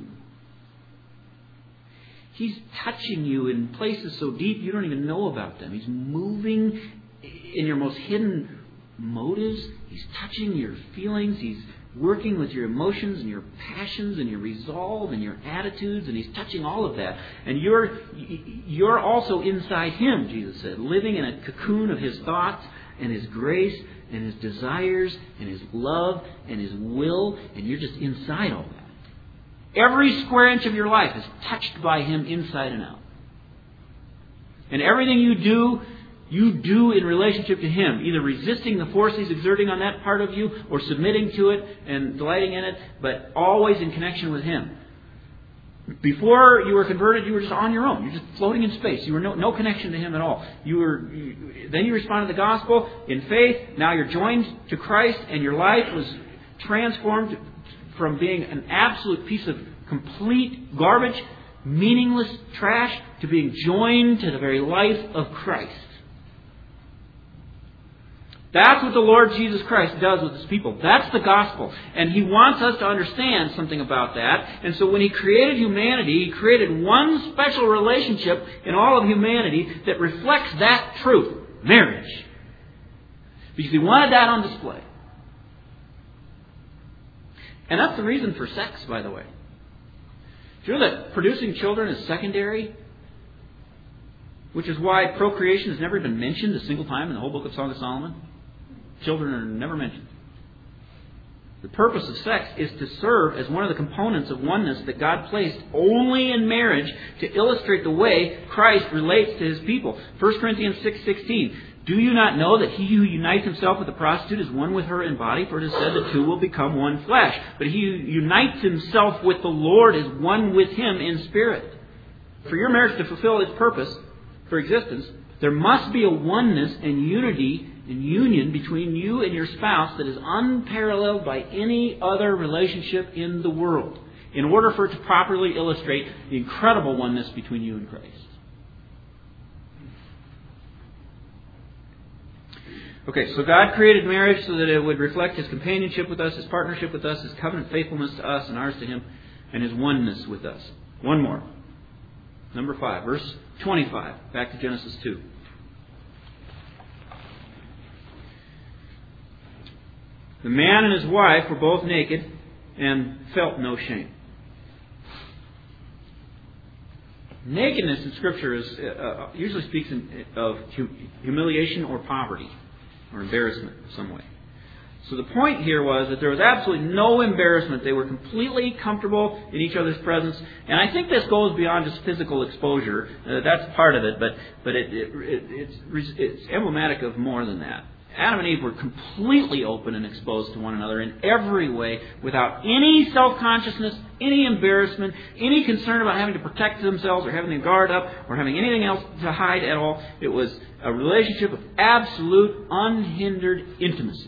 He's touching you in places so deep you don't even know about them. He's moving in your most hidden motives. He's touching your feelings. He's working with your emotions and your passions and your resolve and your attitudes, and He's touching all of that. And you're also inside Him, Jesus said, living in a cocoon of His thoughts and His grace and His desires and His love and His will, and you're just inside all that. Every square inch of your life is touched by Him inside and out. And everything you do in relationship to Him, either resisting the force He's exerting on that part of you or submitting to it and delighting in it, but always in connection with Him. Before you were converted, you were just on your own. You're just floating in space. You were no connection to Him at all. Then you responded to the gospel in faith. Now you're joined to Christ, and your life was transformed from being an absolute piece of complete garbage, meaningless trash, to being joined to the very life of Christ. That's what the Lord Jesus Christ does with His people. That's the gospel. And He wants us to understand something about that. And so when He created humanity, He created one special relationship in all of humanity that reflects that truth. Marriage. Because He wanted that on display. And that's the reason for sex, by the way. Do you know that producing children is secondary? Which is why procreation has never been mentioned a single time in the whole book of Song of Solomon. Children are never mentioned. The purpose of sex is to serve as one of the components of oneness that God placed only in marriage to illustrate the way Christ relates to His people. 1 Corinthians 6:16. Do you not know that he who unites himself with a prostitute is one with her in body? For it is said the two will become one flesh. But he who unites himself with the Lord is one with Him in spirit. For your marriage to fulfill its purpose for existence, there must be a oneness and unity and union between you and your spouse that is unparalleled by any other relationship in the world, in order for it to properly illustrate the incredible oneness between you and Christ. Okay, so God created marriage so that it would reflect His companionship with us, His partnership with us, His covenant faithfulness to us and ours to Him, and His oneness with us. One more. Number 5, verse 25. Back to Genesis 2. The man and his wife were both naked and felt no shame. Nakedness in Scripture usually speaks of humiliation or poverty or embarrassment in some way. So the point here was that there was absolutely no embarrassment. They were completely comfortable in each other's presence. And I think this goes beyond just physical exposure. That's part of it, but it's emblematic of more than that. Adam and Eve were completely open and exposed to one another in every way, without any self-consciousness, any embarrassment, any concern about having to protect themselves or having to guard up or having anything else to hide at all. It was a relationship of absolute, unhindered intimacy.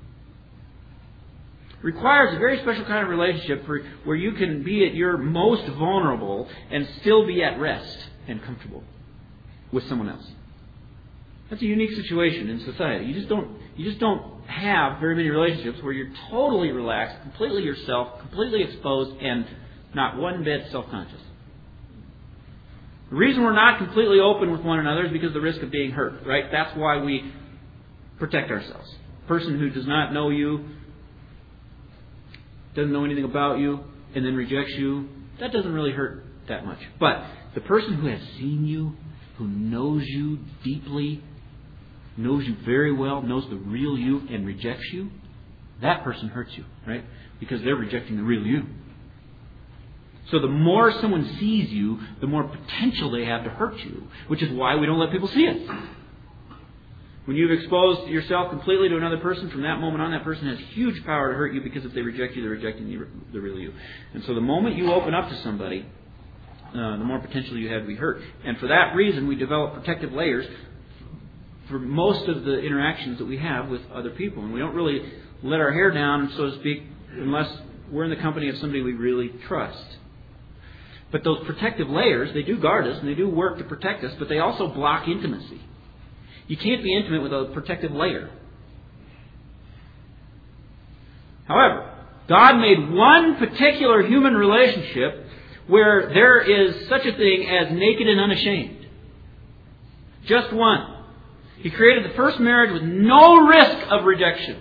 It requires a very special kind of relationship where you can be at your most vulnerable and still be at rest and comfortable with someone else. That's a unique situation in society. You just don't have very many relationships where you're totally relaxed, completely yourself, completely exposed, and not one bit self-conscious. The reason we're not completely open with one another is because of the risk of being hurt, right? That's why we protect ourselves. A person who does not know you, doesn't know anything about you, and then rejects you, that doesn't really hurt that much. But the person who has seen you, who knows you deeply, knows you very well, knows the real you, and rejects you, that person hurts you, right? Because they're rejecting the real you. So the more someone sees you, the more potential they have to hurt you, which is why we don't let people see it. When you've exposed yourself completely to another person, from that moment on, that person has huge power to hurt you, because if they reject you, they're rejecting the real you. And so the moment you open up to somebody, the more potential you have to be hurt. And for that reason, we develop protective layers for most of the interactions that we have with other people. And we don't really let our hair down, so to speak, unless we're in the company of somebody we really trust. But those protective layers, they do guard us and they do work to protect us, but they also block intimacy. You can't be intimate with a protective layer. However, God made one particular human relationship where there is such a thing as naked and unashamed. Just one. He created the first marriage with no risk of rejection.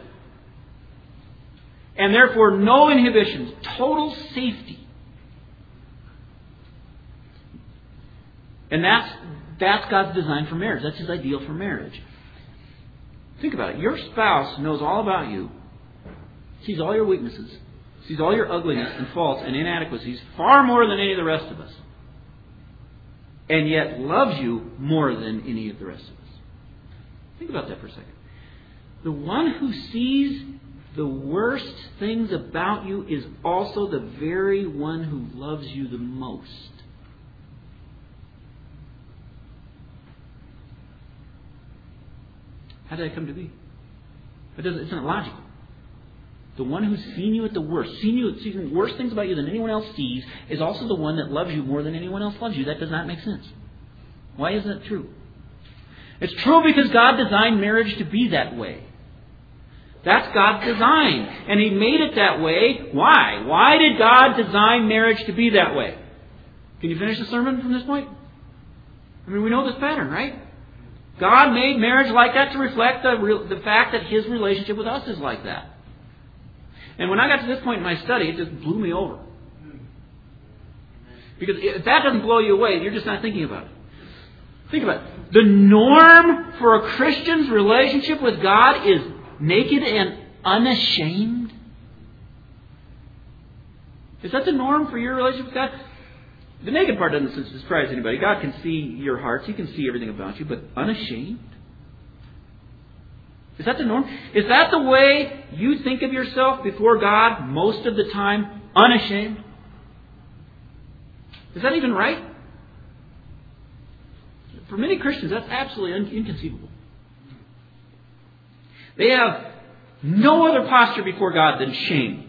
And therefore no inhibitions. Total safety. And that's God's design for marriage. That's His ideal for marriage. Think about it. Your spouse knows all about you. Sees all your weaknesses. Sees all your ugliness and faults and inadequacies far more than any of the rest of us. And yet loves you more than any of the rest of us. Think about that for a second. The one who sees the worst things about you is also the very one who loves you the most. How did that come to be? It's not logical. The one who's seen you at the worst, sees the worst things about you than anyone else sees, is also the one that loves you more than anyone else loves you. That does not make sense. Why is that true? It's true because God designed marriage to be that way. That's God's design. And He made it that way. Why? Why did God design marriage to be that way? Can you finish the sermon from this point? I mean, we know this pattern, right? God made marriage like that to reflect the fact that His relationship with us is like that. And when I got to this point in my study, it just blew me over. Because if that doesn't blow you away, you're just not thinking about it. Think about it. The norm for a Christian's relationship with God is naked and unashamed. Is that the norm for your relationship with God? The naked part doesn't surprise anybody. God can see your hearts. He can see everything about you. But unashamed? Is that the norm? Is that the way you think of yourself before God most of the time? Unashamed? Is that even right? For many Christians, that's absolutely inconceivable. They have no other posture before God than shame.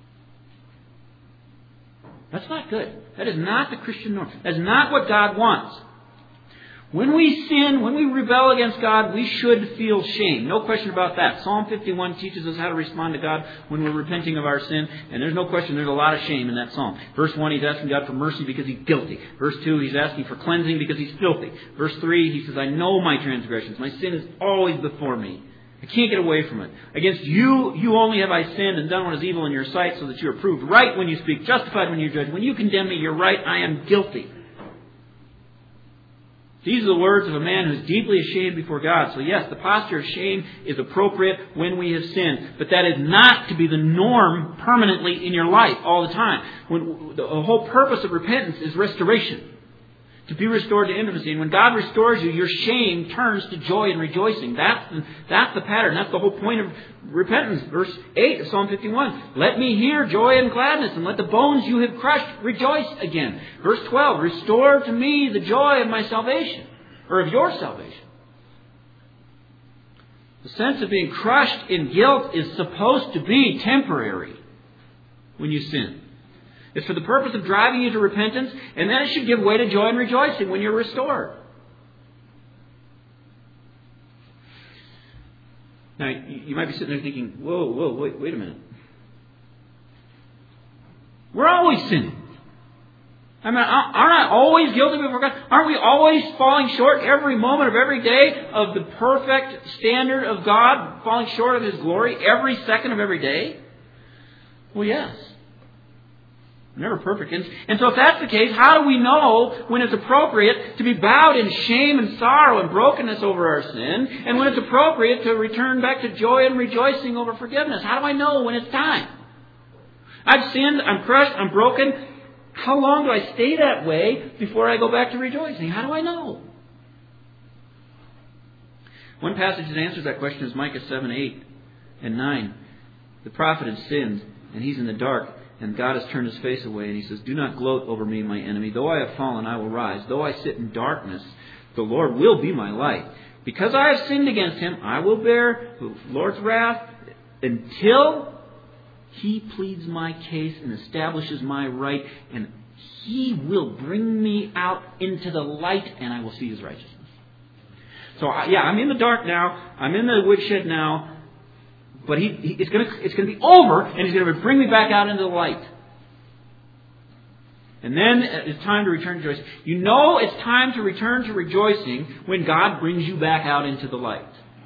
That's not good. That is not the Christian norm. That's not what God wants. When we sin, when we rebel against God, we should feel shame. No question about that. Psalm 51 teaches us how to respond to God when we're repenting of our sin. And there's no question there's a lot of shame in that psalm. Verse 1, he's asking God for mercy because he's guilty. Verse 2, he's asking for cleansing because he's filthy. Verse 3, he says, I know my transgressions. My sin is always before me. I can't get away from it. Against you only have I sinned and done what is evil in your sight, so that you are proved right when you speak, justified when you judge. When you condemn me, you're right. I am guilty. These are the words of a man who is deeply ashamed before God. So yes, the posture of shame is appropriate when we have sinned. But that is not to be the norm permanently in your life all the time. When the whole purpose of repentance is restoration. To be restored to intimacy. And when God restores you, your shame turns to joy and rejoicing. That's the pattern. That's the whole point of repentance. Verse 8 of Psalm 51. Let me hear joy and gladness, and let the bones you have crushed rejoice again. Verse 12. Restore to me the joy of my salvation. Or of your salvation. The sense of being crushed in guilt is supposed to be temporary when you sin. It's for the purpose of driving you to repentance, and then it should give way to joy and rejoicing when you're restored. Now, you might be sitting there thinking, wait a minute. We're always sinning. I mean, aren't I always guilty before God? Aren't we always falling short every moment of every day of the perfect standard of God, falling short of His glory every second of every day? Well, yes. Never perfect. And so if that's the case, how do we know when it's appropriate to be bowed in shame and sorrow and brokenness over our sin, and when it's appropriate to return back to joy and rejoicing over forgiveness? How do I know when it's time? I've sinned, I'm crushed, I'm broken. How long do I stay that way before I go back to rejoicing? How do I know? One passage that answers that question is Micah 7, 8, and 9. The prophet has sinned, and he's in the dark. And God has turned His face away, and He says, do not gloat over me, my enemy. Though I have fallen, I will rise. Though I sit in darkness, the Lord will be my light. Because I have sinned against Him, I will bear the Lord's wrath until He pleads my case and establishes my right. And He will bring me out into the light, and I will see His righteousness. So, I'm in the dark now. I'm in the woodshed now. But it's going to be over, and He's going to bring me back out into the light. And then it's time to return to rejoicing. You know it's time to return to rejoicing when God brings you back out into the light.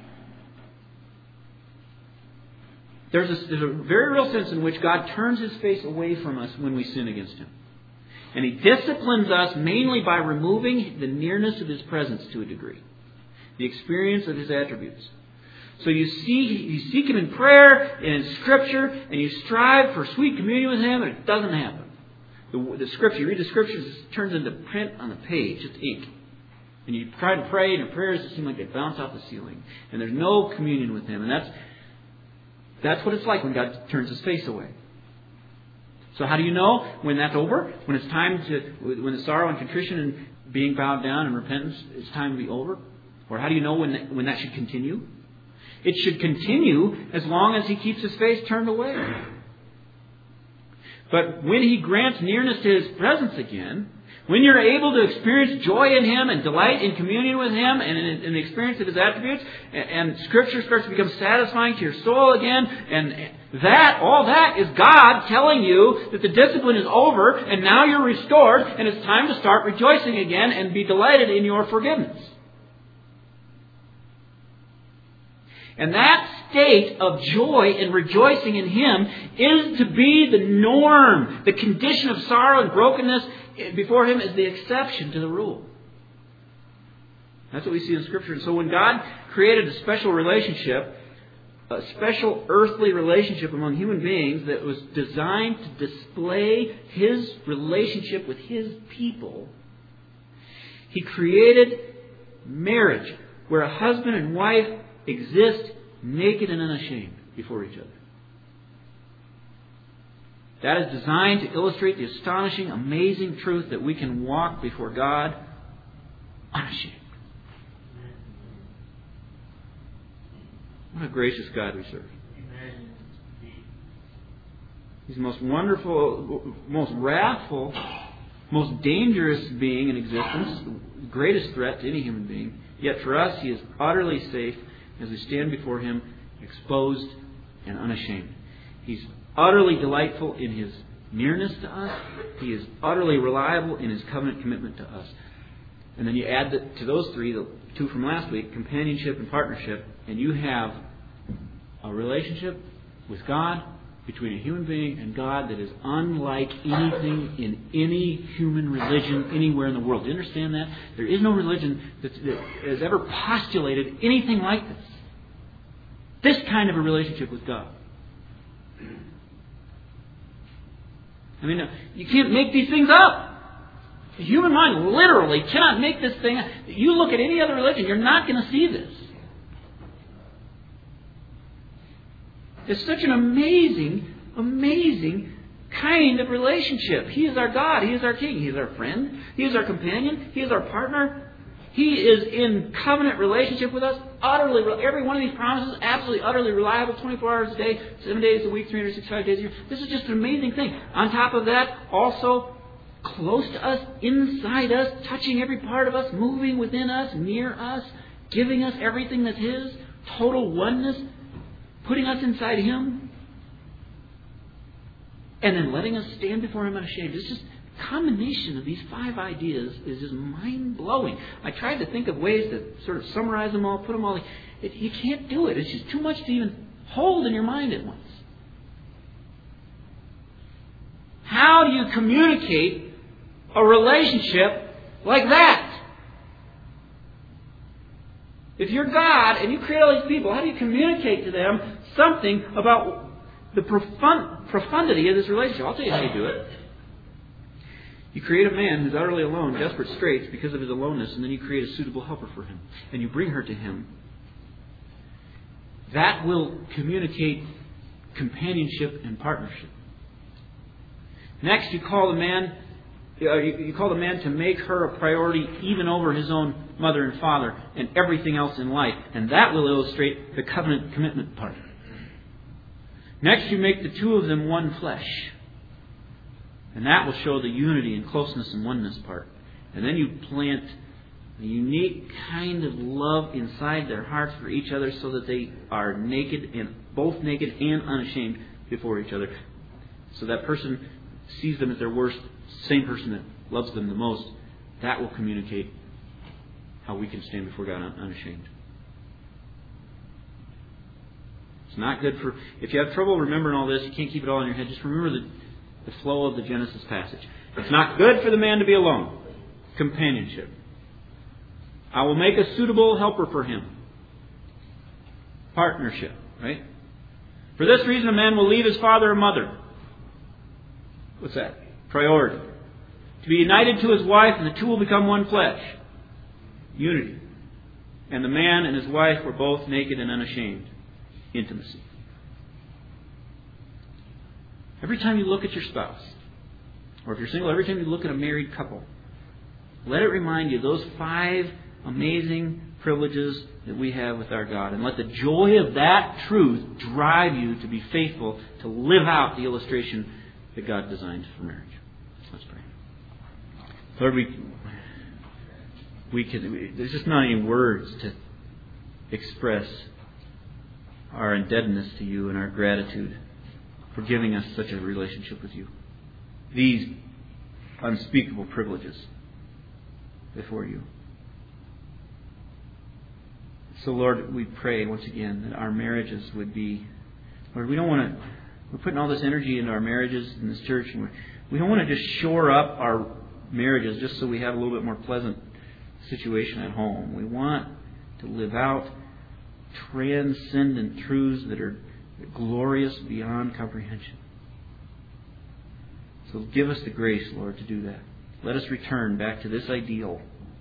There's a very real sense in which God turns His face away from us when we sin against Him. And He disciplines us mainly by removing the nearness of His presence to a degree. The experience of His attributes. So you seek Him in prayer and in Scripture, and you strive for sweet communion with Him, and it doesn't happen. The Scripture, you read the Scriptures, it turns into print on the page, just ink. And you try to pray, and your prayers just seem like they bounce off the ceiling. And there's no communion with Him. And that's what it's like when God turns His face away. So how do you know when that's over? When it's time when the sorrow and contrition and being bowed down and repentance is time to be over? Or how do you know when that should continue? It should continue as long as He keeps His face turned away. But when He grants nearness to His presence again, when you're able to experience joy in Him and delight in communion with Him and in the experience of His attributes, and Scripture starts to become satisfying to your soul again, and all that is God telling you that the discipline is over and now you're restored and it's time to start rejoicing again and be delighted in your forgiveness. And that state of joy and rejoicing in Him is to be the norm. The condition of sorrow and brokenness before Him is the exception to the rule. That's what we see in Scripture. And so when God created a special relationship, a special earthly relationship among human beings that was designed to display His relationship with His people, He created marriage where a husband and wife exist naked and unashamed before each other. That is designed to illustrate the astonishing, amazing truth that we can walk before God unashamed. What a gracious God we serve. He's the most wonderful, most wrathful, most dangerous being in existence, the greatest threat to any human being. Yet for us, He is utterly safe as we stand before Him, exposed and unashamed. He's utterly delightful in His nearness to us. He is utterly reliable in His covenant commitment to us. And then you add to those three, the two from last week, companionship and partnership, and you have a relationship with God, between a human being and God, that is unlike anything in any human religion anywhere in the world. Do you understand that? There is no religion that has ever postulated anything like this. This kind of a relationship with God. I mean, you can't make these things up. The human mind literally cannot make this thing up. You look at any other religion, you're not going to see this. It's such an amazing, amazing kind of relationship. He is our God. He is our King. He is our friend. He is our companion. He is our partner. He is in covenant relationship with us. Utterly, every one of these promises, absolutely, utterly reliable, 24 hours a day, 7 days a week, 365 days a year. This is just an amazing thing. On top of that, also close to us, inside us, touching every part of us, moving within us, near us, giving us everything that's His, total oneness, putting us inside Him, and then letting us stand before Him unashamed. It's just a combination of these 5 ideas is just mind-blowing. I tried to think of ways to sort of summarize them all, put them all. You can't do it. It's just too much to even hold in your mind at once. How do you communicate a relationship like that? If you're God and you create all these people, how do you communicate to them something about the profundity of this relationship? I'll tell you how you do it. You create a man who's utterly alone, desperate straits because of his aloneness, and then you create a suitable helper for him. And you bring her to him. That will communicate companionship and partnership. Next, you call the man to make her a priority even over his own mother and father and everything else in life. And that will illustrate the covenant commitment part. Next, you make the two of them one flesh. And that will show the unity and closeness and oneness part. And then you plant a unique kind of love inside their hearts for each other so that they are both naked and unashamed before each other. So that person sees them as their worst, same person that loves them the most. That will communicate how we can stand before God unashamed. It's not good for... If you have trouble remembering all this, you can't keep it all in your head, just remember the flow of the Genesis passage. It's not good for the man to be alone. Companionship. I will make a suitable helper for him. Partnership, right? For this reason, a man will leave his father and mother. What's that? Priority. To be united to his wife, and the two will become one flesh. Unity. And the man and his wife were both naked and unashamed. Intimacy. Every time you look at your spouse, or if you're single, every time you look at a married couple, let it remind you of those 5 amazing privileges that we have with our God. And let the joy of that truth drive you to be faithful, to live out the illustration that God designed for marriage. Let's pray. Lord, there's just not any words to express our indebtedness to you and our gratitude for giving us such a relationship with you. These unspeakable privileges before you. So, Lord, we pray once again that our marriages would be... Lord, we don't want to... We're putting all this energy into our marriages in this church, and we don't want to just shore up our marriages just so we have a little bit more pleasant situation at home. We want to live out transcendent truths that are glorious beyond comprehension. So give us the grace, Lord, to do that. Let us return back to this ideal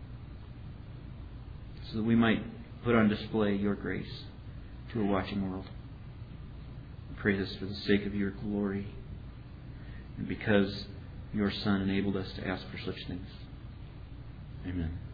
so that we might put on display your grace to a watching world. I pray this for the sake of your glory and because your Son enabled us to ask for such things. Amen.